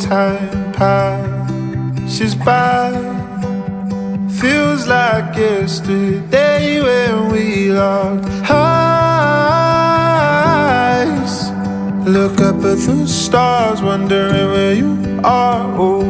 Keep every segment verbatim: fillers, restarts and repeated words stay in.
time passes by. Feels like yesterday when we locked eyes. Look up at the stars, wondering where you are. Oh,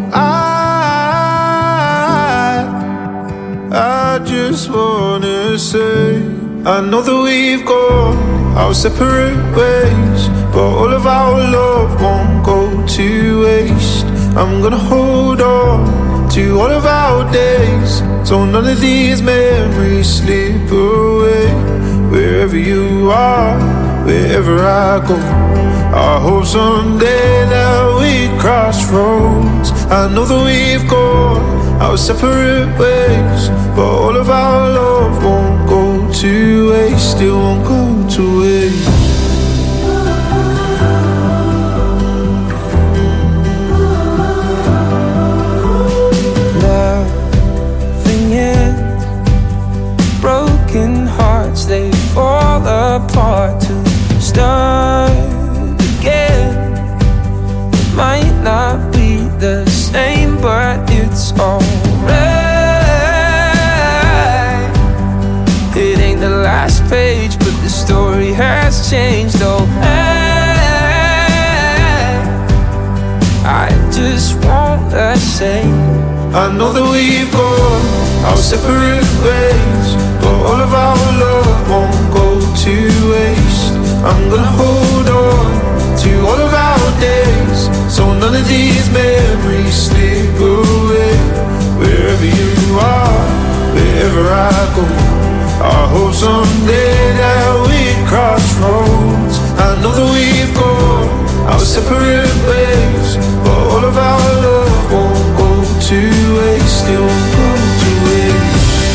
I, I just wanna say, I know that we've gone our separate ways, but all of our love won't go to waste. I'm gonna hold on to all of our days, so none of these memories slip away. Wherever you are, wherever I go, I hope someday that we cross roads. I know that we've gone our separate ways, but all of our love won't go to waste. It won't go to waste. Nothing ends. Broken hearts, they fall apart to start again. It might not be the same, but it's alright. It ain't the last page, but the story has changed. Oh, I, I just wanna say, I know that we've gone our separate ways, but all of our love won't go to waste. I'm gonna hold on to all of our days, so none of these memories slip away. Wherever you are, wherever I go, I hope someday that we cross roads. I know that we've gone our separate ways, but all of our love won't go to waste. It won't go to waste.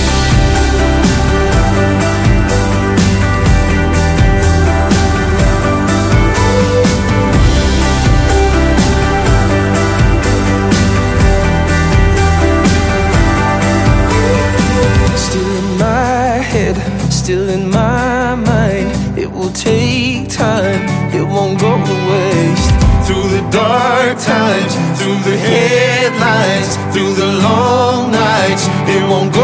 Still in my mind, it will take time, it won't go to waste. Through the dark times, through the headlines, through the long nights, it won't